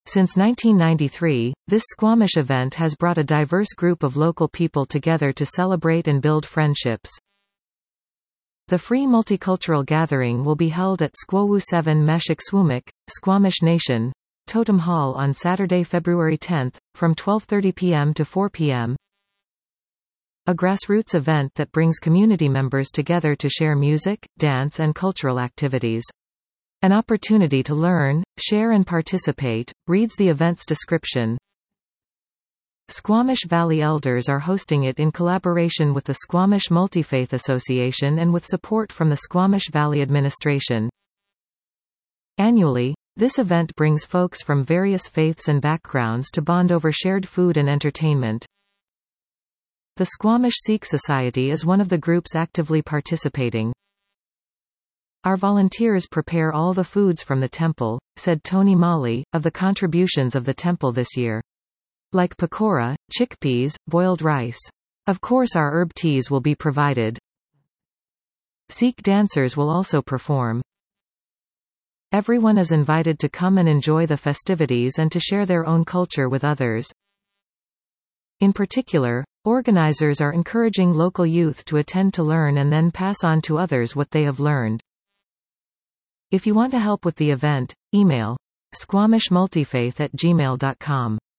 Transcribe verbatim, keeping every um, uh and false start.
Since nineteen ninety-three, this Squamish event has brought a diverse group of local people together to celebrate and build friendships. The free multicultural gathering will be held at Squawu seven Meshik Swumik, Squamish Nation, Totem Hall on Saturday, February tenth, from twelve thirty p m to four p m A grassroots event that brings community members together to share music, dance and cultural activities. An opportunity to learn, share and participate, reads the event's description. Squamish Valley Elders are hosting it in collaboration with the Squamish Multifaith Association and with support from the Squamish Valley Administration. Annually, this event brings folks from various faiths and backgrounds to bond over shared food and entertainment. The Squamish Sikh Society is one of the groups actively participating. Our volunteers prepare all the foods from the temple, said Tony Molly, of the contributions of the temple this year. Like pakora, chickpeas, boiled rice. Of course our herb teas will be provided. Sikh dancers will also perform. Everyone is invited to come and enjoy the festivities and to share their own culture with others. In particular, organizers are encouraging local youth to attend to learn and then pass on to others what they have learned. If you want to help with the event, email squamishmultifaith at gmail dot com.